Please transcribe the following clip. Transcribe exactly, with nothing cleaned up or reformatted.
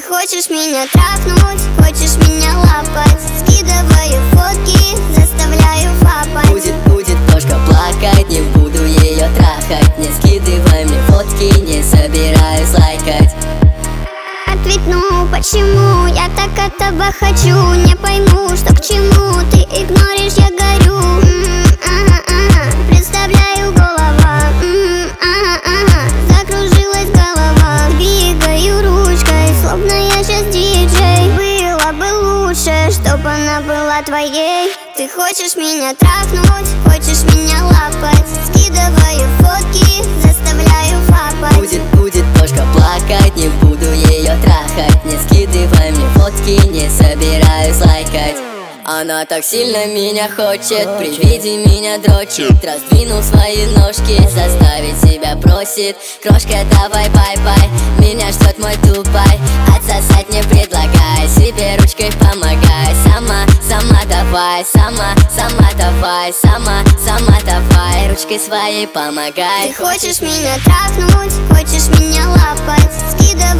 хочешь меня трахнуть, хочешь меня лапать, скидываю фотки, заставляю фапать. Будет, будет кошка плакать, не буду ее трахать. Не скидывай мне фотки, не собираюсь лайкать. Ответь, ну почему я так этого хочу? Не пойму, что к чему, ты игноришь, я горю. М-м, ага, ага. Представляю голова, М-м, ага, ага. Закружилась голова, двигаю ручкой, словно я сейчас диджей. Было бы лучше, чтобы она была твоей. Ты хочешь меня трахнуть, хочешь меня лапать, скидываю фотки, заставляю фапать. Будет, будет кошка плакать, не буду ее трахать. Не скидывай мне фотки, не собираюсь лайкать. Она так сильно меня хочет, при виде меня дрочит. Раздвинул свои ножки, заставить себя просит. Крошка, давай бай-бай, меня ждет мой Дубай. Отсосать не предлагай, себе ручкой помогай. Сама, сама давай, сама, сама давай. Сама, сама давай, ручкой своей помогай. Ты хочешь меня трахнуть, хочешь меня лапать, скидывай